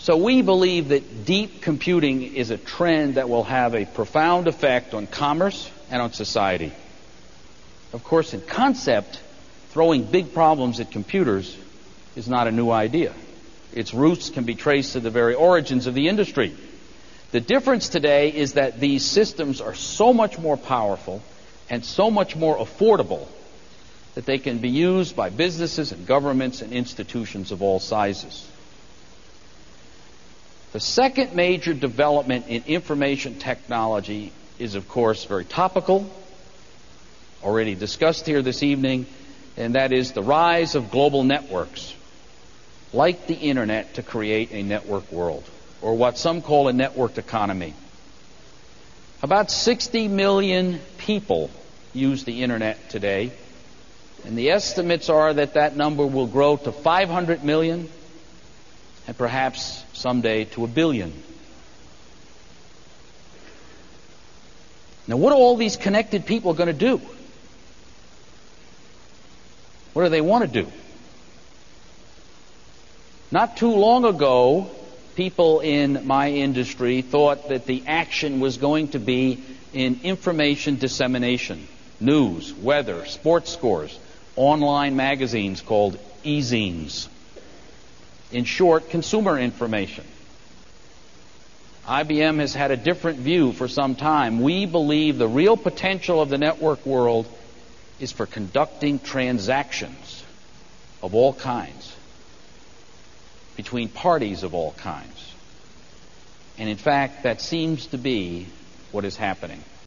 So we believe that deep computing is a trend that will have a profound effect on commerce and on society. Of course, in concept, throwing big problems at computers is not a new idea. Its roots can be traced to the very origins of the industry. The difference today is that these systems are so much more powerful and so much more affordable that they can be used by businesses and governments and institutions of all sizes. The second major development in information technology is, of course, very topical, already discussed here this evening, and that is the rise of global networks, like the Internet, to create a network world, or what some call a networked economy. About 60 million people use the Internet today, and the estimates are that that number will grow to 500 million and perhaps someday to 1 billion. Now, what are all these connected people going to do? What do they want to do? Not too long ago, people in my industry thought that the action was going to be in information dissemination, news, weather, sports scores, online magazines called e-zines. In short, consumer information. IBM has had a different view for some time. We believe the real potential of the network world is for conducting transactions of all kinds, between parties of all kinds. And in fact, that seems to be what is happening.